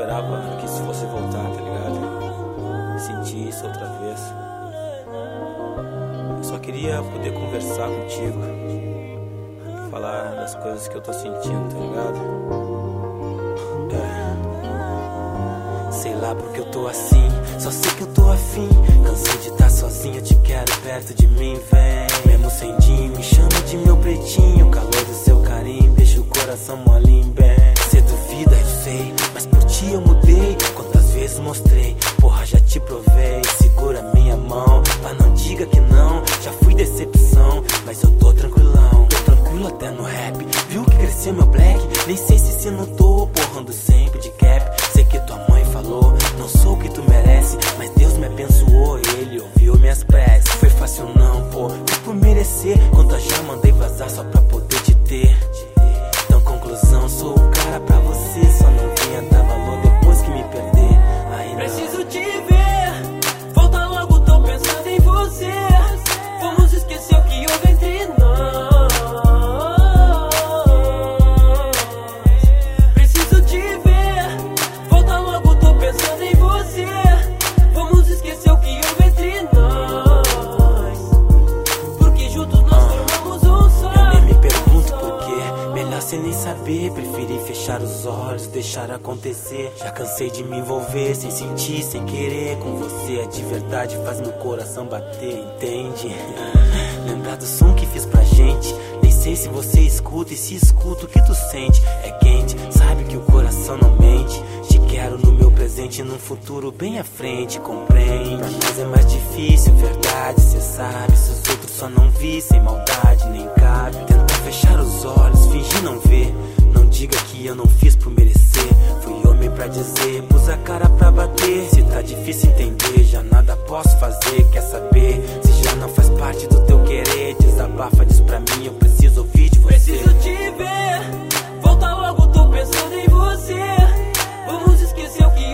esperava que isso fosse voltar, tá ligado? Sentir isso outra vez. Eu só queria poder conversar contigo, falar das coisas que eu tô sentindo, tá ligado? Sei lá porque eu tô assim, só sei que eu tô afim. Cansei de estar sozinho, eu te quero perto de mim, vem. Mesmo sem din, me chama de meu pretinho. O calor do seu carinho deixa o coração molinho, bem. Cê duvida, eu sei, mas por ti eu mudei. Quantas vezes mostrei, porra, já te provei. Segura minha mão, mas não diga que não. Já fui decepção, mas eu tô tranquilão. Tô tranquilo até no rap, viu que cresceu meu black. Nem sei se cê notou, porrando sempre de cap. Sei que tua mãe falou, não sou o que tu merece, mas Deus me abençoou, ele ouviu minhas preces. Foi fácil não, pô, fui por merecer. Quantas já mandei vazar só pra poder te ter. Então conclusão, sou o cara pra você. Só não venha dar valor depois que me perder. Aí não. Preciso te ver, volta logo, tô pensando em você. Vamos esquecer o que houve entre nós. Preciso te ver, volta logo, tô pensando em você. Vamos esquecer o que houve entre nós, porque juntos nós formamos um só. Eu nem me pergunto porquê, melhor sem nem saber. Preferi fechar os olhos, deixar acontecer. Já cansei de me envolver, sem sentir, sem querer. Com você é de verdade, faz meu coração bater, entende? Lembrar do som que fiz pra gente. Nem sei se você escuta, e se escuta o que tu sente. É quente, sabe que o coração não mente. Te quero no meu presente, num futuro bem à frente, compreende? Pra nós é mais difícil, verdade, cê sabe. Se os outros só não vissem maldade, nem cabe. Tentar fechar os olhos, fingir não ver. Não diga que eu não fiz por merecer. Fui homem pra dizer, pus a cara pra bater. Se tá difícil entender, já nada posso fazer. Quer saber, se já não faz parte do teu querer. Desabafa, diz pra mim, eu preciso ouvir de você. Preciso te ver, volta logo, tô pensando em você. Vamos esquecer o que